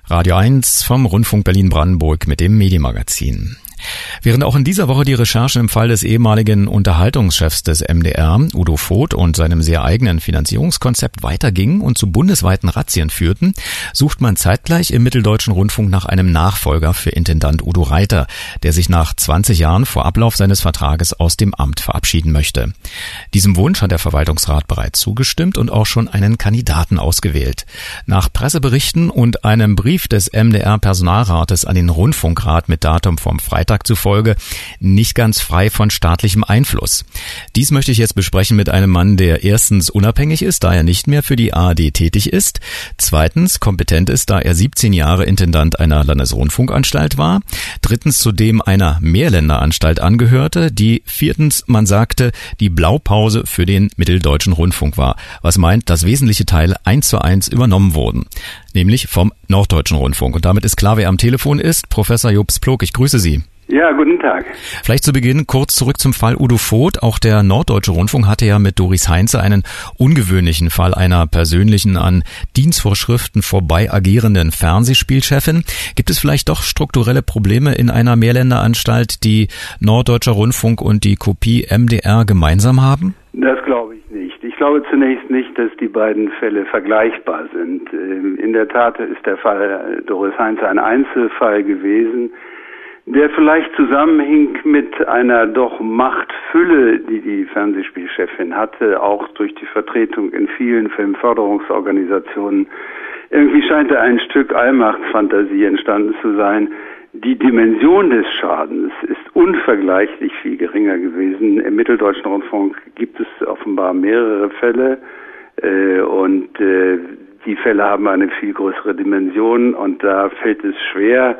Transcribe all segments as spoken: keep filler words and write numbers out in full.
Radio eins vom Rundfunk Berlin-Brandenburg mit dem Medienmagazin. Während auch in dieser Woche die Recherchen im Fall des ehemaligen Unterhaltungschefs des M D R, Udo Voth, und seinem sehr eigenen Finanzierungskonzept weitergingen und zu bundesweiten Razzien führten, sucht man zeitgleich im Mitteldeutschen Rundfunk nach einem Nachfolger für Intendant Udo Reiter, der sich nach zwanzig Jahren vor Ablauf seines Vertrages aus dem Amt verabschieden möchte. Diesem Wunsch hat der Verwaltungsrat bereits zugestimmt und auch schon einen Kandidaten ausgewählt. Nach Presseberichten und einem Brief des M D R-Personalrates an den Rundfunkrat mit Datum vom Freitag zufolge nicht ganz frei von staatlichem Einfluss. Dies möchte ich jetzt besprechen mit einem Mann, der erstens unabhängig ist, da er nicht mehr für die A R D tätig ist, zweitens kompetent ist, da er siebzehn Jahre Intendant einer Landesrundfunkanstalt war, drittens zudem einer Mehrländeranstalt angehörte, die viertens, man sagte, die Blaupause für den Mitteldeutschen Rundfunk war, was meint, dass wesentliche Teile eins zu eins übernommen wurden, nämlich vom Norddeutschen Rundfunk. Und damit ist klar, wer am Telefon ist. Professor Jobst Ploog, ich grüße Sie. Ja, guten Tag. Vielleicht zu Beginn kurz zurück zum Fall Udo Voth. Auch der Norddeutsche Rundfunk hatte ja mit Doris Heinze einen ungewöhnlichen Fall einer persönlichen, an Dienstvorschriften vorbei agierenden Fernsehspielchefin. Gibt es vielleicht doch strukturelle Probleme in einer Mehrländeranstalt, die Norddeutscher Rundfunk und die Kopie M D R gemeinsam haben? Das glaube ich nicht. Ich glaube zunächst nicht, dass die beiden Fälle vergleichbar sind. In der Tat ist der Fall Doris Heinze ein Einzelfall gewesen, der vielleicht zusammenhing mit einer doch Machtfülle, die die Fernsehspielchefin hatte, auch durch die Vertretung in vielen Filmförderungsorganisationen. Irgendwie scheint da ein Stück Allmachtsfantasie entstanden zu sein. Die Dimension des Schadens ist unvergleichlich viel geringer gewesen. Im Mitteldeutschen Rundfunk gibt es offenbar mehrere Fälle äh, und äh, die Fälle haben eine viel größere Dimension und da fällt es schwer,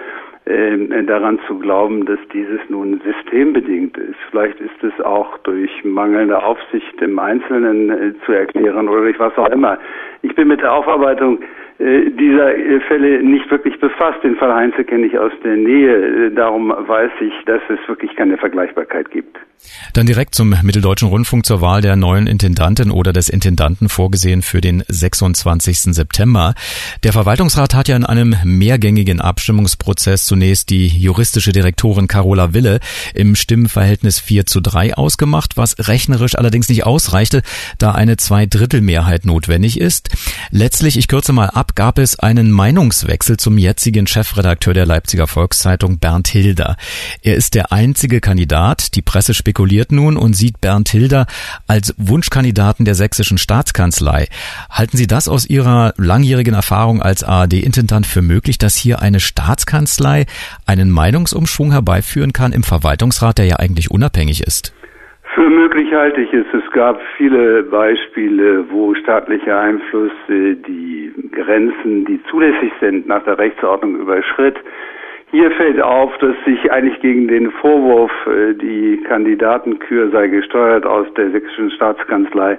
daran zu glauben, dass dieses nun systembedingt ist. Vielleicht ist es auch durch mangelnde Aufsicht im Einzelnen äh, zu erklären oder durch was auch immer. Ich bin mit der Aufarbeitung äh, dieser äh, Fälle nicht wirklich befasst. Den Fall Heinze kenne ich aus der Nähe. Äh, darum weiß ich, dass es wirklich keine Vergleichbarkeit gibt. Dann direkt zum Mitteldeutschen Rundfunk zur Wahl der neuen Intendantin oder des Intendanten, vorgesehen für den sechsundzwanzigsten September. Der Verwaltungsrat hat ja in einem mehrgängigen Abstimmungsprozess zunächst die juristische Direktorin Carola Wille im Stimmenverhältnis vier zu drei ausgemacht, was rechnerisch allerdings nicht ausreichte, da eine Zweidrittelmehrheit notwendig ist. Letztlich, ich kürze mal ab, gab es einen Meinungswechsel zum jetzigen Chefredakteur der Leipziger Volkszeitung, Bernd Hilder. Er ist der einzige Kandidat. Die Presse spekuliert nun und sieht Bernd Hilder als Wunschkandidaten der sächsischen Staatskanzlei. Halten Sie das aus Ihrer langjährigen Erfahrung als A R D-Intendant für möglich, dass hier eine Staatskanzlei einen Meinungsumschwung herbeiführen kann im Verwaltungsrat, der ja eigentlich unabhängig ist? Für möglich halte ich es. Es gab viele Beispiele, wo staatlicher Einfluss die Grenzen, die zulässig sind, nach der Rechtsordnung überschritt. Hier fällt auf, dass sich eigentlich gegen den Vorwurf, die Kandidatenkür sei gesteuert aus der sächsischen Staatskanzlei,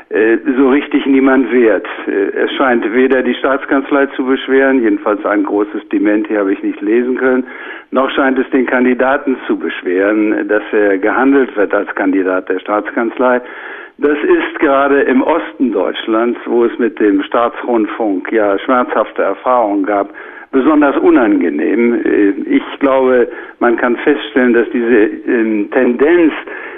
so richtig niemand wehrt. Es scheint weder die Staatskanzlei zu beschweren, jedenfalls ein großes Dementi habe ich nicht lesen können, noch scheint es den Kandidaten zu beschweren, dass er gehandelt wird als Kandidat der Staatskanzlei. Das ist gerade im Osten Deutschlands, wo es mit dem Staatsrundfunk ja schmerzhafte Erfahrungen gab, besonders unangenehm. Ich glaube, man kann feststellen, dass diese ähm, Tendenz,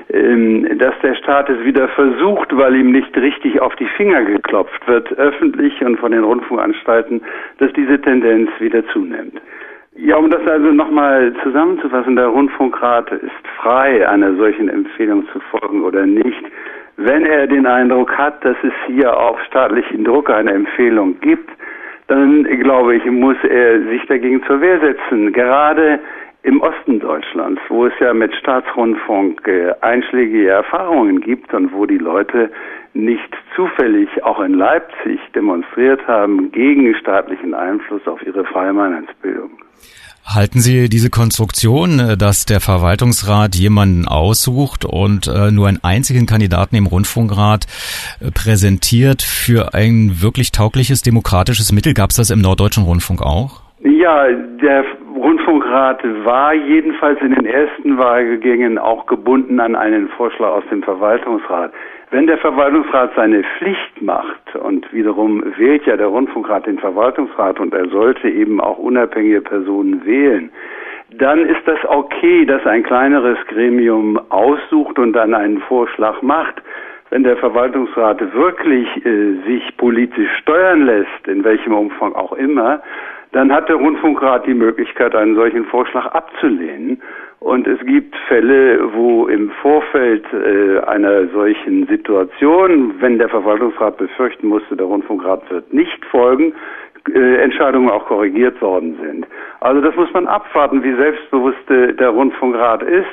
ähm, dass der Staat es wieder versucht, weil ihm nicht richtig auf die Finger geklopft wird, öffentlich und von den Rundfunkanstalten, dass diese Tendenz wieder zunimmt. Ja, um das also nochmal zusammenzufassen, der Rundfunkrat ist frei, einer solchen Empfehlung zu folgen oder nicht. Wenn er den Eindruck hat, dass es hier auf staatlichen Druck eine Empfehlung gibt, dann, glaube ich, muss er sich dagegen zur Wehr setzen. Gerade im Osten Deutschlands, wo es ja mit Staatsrundfunk äh, einschlägige Erfahrungen gibt und wo die Leute nicht zufällig auch in Leipzig demonstriert haben gegen staatlichen Einfluss auf ihre freie Meinungsbildung. Halten Sie diese Konstruktion, dass der Verwaltungsrat jemanden aussucht und äh, nur einen einzigen Kandidaten im Rundfunkrat äh, präsentiert, für ein wirklich taugliches demokratisches Mittel? Gab es das im Norddeutschen Rundfunk auch? Ja, der Rundfunkrat war jedenfalls in den ersten Wahlgängen auch gebunden an einen Vorschlag aus dem Verwaltungsrat. Wenn der Verwaltungsrat seine Pflicht macht, und wiederum wählt ja der Rundfunkrat den Verwaltungsrat und er sollte eben auch unabhängige Personen wählen, dann ist das okay, dass ein kleineres Gremium aussucht und dann einen Vorschlag macht. Wenn der Verwaltungsrat wirklich äh, sich politisch steuern lässt, in welchem Umfang auch immer, dann hat der Rundfunkrat die Möglichkeit, einen solchen Vorschlag abzulehnen. Und es gibt Fälle, wo im Vorfeld äh, einer solchen Situation, wenn der Verwaltungsrat befürchten musste, der Rundfunkrat wird nicht folgen, äh, Entscheidungen auch korrigiert worden sind. Also das muss man abwarten, wie selbstbewusst äh, der Rundfunkrat ist.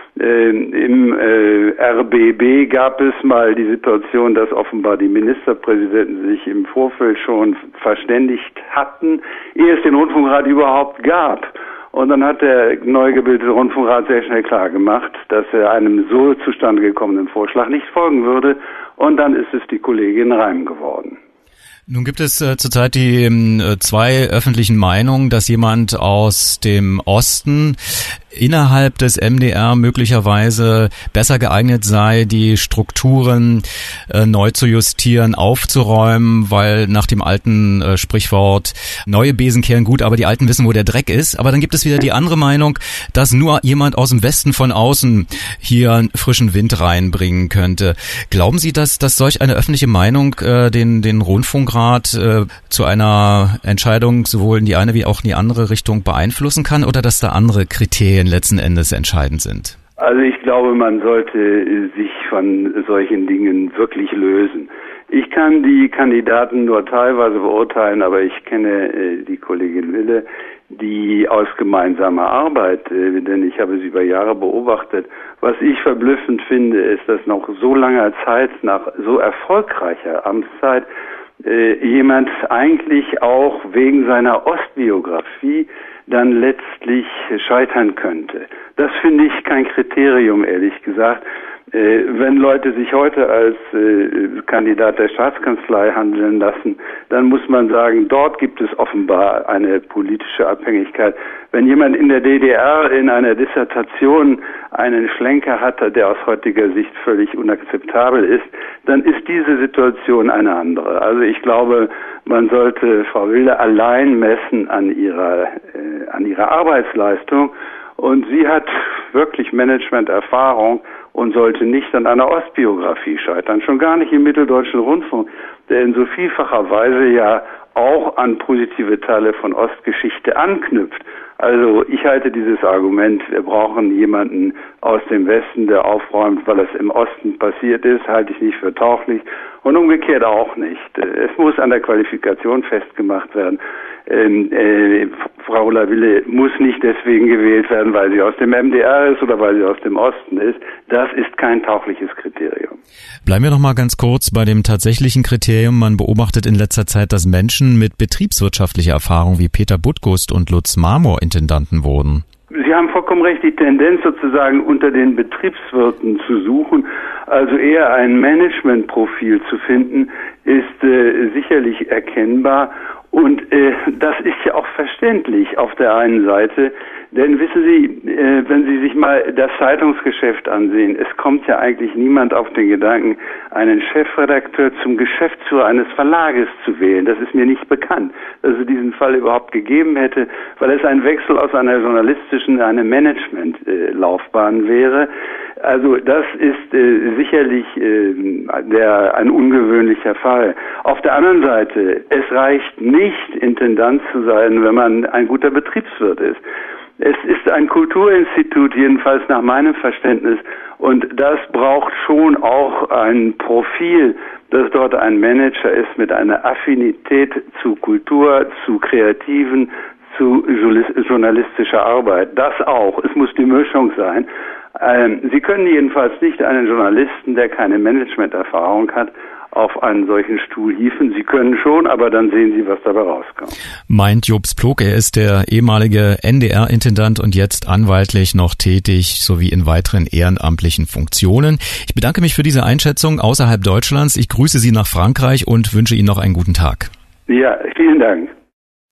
Ähm, Im äh, R B B gab es mal die Situation, dass offenbar die Ministerpräsidenten sich im Vorfeld schon verständigt hatten, ehe es den Rundfunkrat überhaupt gab. Und dann hat der neu gebildete Rundfunkrat sehr schnell klar gemacht, dass er einem so zustande gekommenen Vorschlag nicht folgen würde. Und dann ist es die Kollegin Reim geworden. Nun gibt es äh, zurzeit die äh, zwei öffentlichen Meinungen, dass jemand aus dem Osten innerhalb des M D R möglicherweise besser geeignet sei, die Strukturen äh, neu zu justieren, aufzuräumen, weil nach dem alten äh, Sprichwort neue Besen kehren gut, aber die Alten wissen, wo der Dreck ist. Aber dann gibt es wieder die andere Meinung, dass nur jemand aus dem Westen von außen hier einen frischen Wind reinbringen könnte. Glauben Sie, dass, dass solch eine öffentliche Meinung äh, den, den Rundfunkrat äh, zu einer Entscheidung sowohl in die eine wie auch in die andere Richtung beeinflussen kann, oder dass da andere Kriterien letzten Endes entscheidend sind? Also ich glaube, man sollte sich von solchen Dingen wirklich lösen. Ich kann die Kandidaten nur teilweise beurteilen, aber ich kenne äh, die Kollegin Wille, die aus gemeinsamer Arbeit, äh, denn ich habe sie über Jahre beobachtet. Was ich verblüffend finde, ist, dass nach so langer Zeit, nach so erfolgreicher Amtszeit, äh, jemand eigentlich auch wegen seiner Ostbiografie dann letztlich scheitern könnte. Das finde ich kein Kriterium, ehrlich gesagt. Äh, wenn Leute sich heute als äh, Kandidat der Staatskanzlei handeln lassen, dann muss man sagen, dort gibt es offenbar eine politische Abhängigkeit. Wenn jemand in der D D R in einer Dissertation einen Schlenker hatte, der aus heutiger Sicht völlig unakzeptabel ist, dann ist diese Situation eine andere. Also ich glaube, man sollte Frau Wilde allein messen an ihrer, äh, an ihrer Arbeitsleistung. Und sie hat wirklich Management-Erfahrung und sollte nicht an einer Ostbiografie scheitern. Schon gar nicht im Mitteldeutschen Rundfunk, der in so vielfacher Weise ja auch an positive Teile von Ostgeschichte anknüpft. Also ich halte dieses Argument, wir brauchen jemanden aus dem Westen, der aufräumt, weil es im Osten passiert ist, halte ich nicht für tauglich und umgekehrt auch nicht. Es muss an der Qualifikation festgemacht werden. Ähm, äh, Frau Laville muss nicht deswegen gewählt werden, weil sie aus dem M D R ist oder weil sie aus dem Osten ist. Das ist kein taugliches Kriterium. Bleiben wir noch mal ganz kurz bei dem tatsächlichen Kriterium. Man beobachtet in letzter Zeit, dass Menschen mit betriebswirtschaftlicher Erfahrung wie Peter Buttgust und Lutz Marmor Intendanten wurden. Sie haben vollkommen recht, die Tendenz sozusagen unter den Betriebswirten zu suchen, also eher ein Managementprofil zu finden, ist äh, sicherlich erkennbar. Und äh, das ist ja auch verständlich auf der einen Seite, denn wissen Sie, äh, wenn Sie sich mal das Zeitungsgeschäft ansehen, es kommt ja eigentlich niemand auf den Gedanken, einen Chefredakteur zum Geschäftsführer eines Verlages zu wählen. Das ist mir nicht bekannt, dass es diesen Fall überhaupt gegeben hätte, weil es ein Wechsel aus einer journalistischen in eine Management-Laufbahn wäre. Also das ist äh, sicherlich äh, der, ein ungewöhnlicher Fall. Auf der anderen Seite, es reicht nicht, Intendant zu sein, wenn man ein guter Betriebswirt ist. Es ist ein Kulturinstitut, jedenfalls nach meinem Verständnis, und das braucht schon auch ein Profil, dass dort ein Manager ist mit einer Affinität zu Kultur, zu Kreativen, zu journalistischer Arbeit. Das auch. Es muss die Mischung sein. Ähm, Sie können jedenfalls nicht einen Journalisten, der keine Managementerfahrung hat, auf einen solchen Stuhl hieven. Sie können schon, aber dann sehen Sie, was dabei rauskommt. Meint Jobst Plog, er ist der ehemalige N D R-Intendant und jetzt anwaltlich noch tätig, sowie in weiteren ehrenamtlichen Funktionen. Ich bedanke mich für diese Einschätzung außerhalb Deutschlands. Ich grüße Sie nach Frankreich und wünsche Ihnen noch einen guten Tag. Ja, vielen Dank.